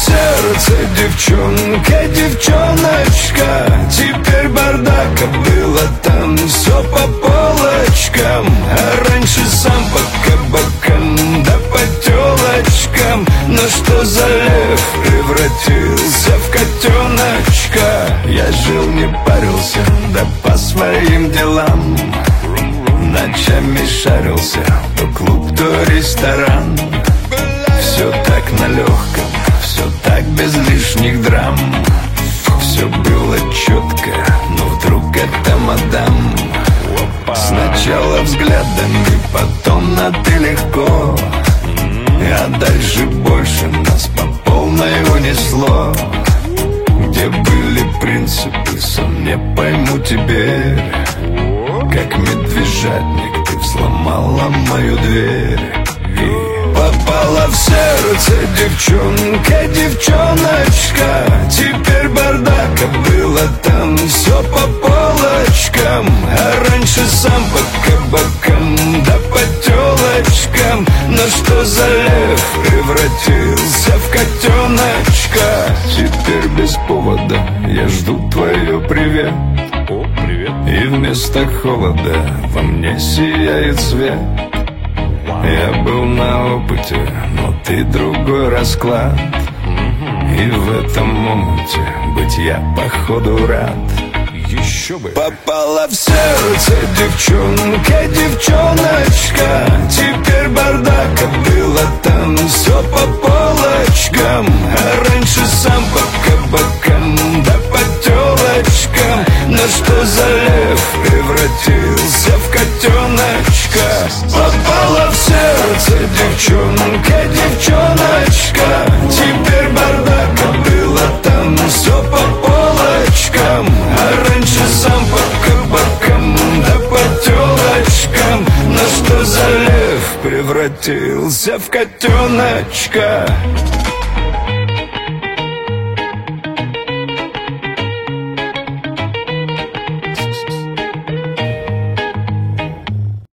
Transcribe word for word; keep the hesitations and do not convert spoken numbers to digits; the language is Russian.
сердце, девчонка, девчоночка. Теперь бардак, а было там все по полочкам. А раньше сам по кабакам, да по телочкам. Но что за лев превратился в котеночка? Я жил, не парился, да по своим делам. Ночами шарился, то клуб, то ресторан. Все так на легком, все так без лишних драм. Все было четко, но вдруг это мадам. Сначала взглядами, потом на ты легко. А дальше больше нас по полной унесло. Где были принципы, сам не пойму теперь. Как медвежатник ты взломала мою дверь и попала в сердце, девчонка, девчоночка. Теперь бардак, а было там все по полочкам. А раньше сам по кабакам, да по телочкам. Но что за лев превратился в котеночка? Теперь без повода я жду твое привет. О, привет. И вместо холода во мне сияет свет. Я был на опыте, но ты другой расклад. И в этом омуте быть я походу рад. Еще бы. Попала в сердце, девчонка, девчоночка. Теперь бардак, а было там все по полочкам. А раньше сам по кабакам, да по телочкам. Но что за лев превратился в котеночка? Попала в сердце, девчонка, девчоночка. Теперь бардак, а было там все по полочкам. А раньше сам по кабакам, да по телочкам. Но что за лев превратился в котеночка?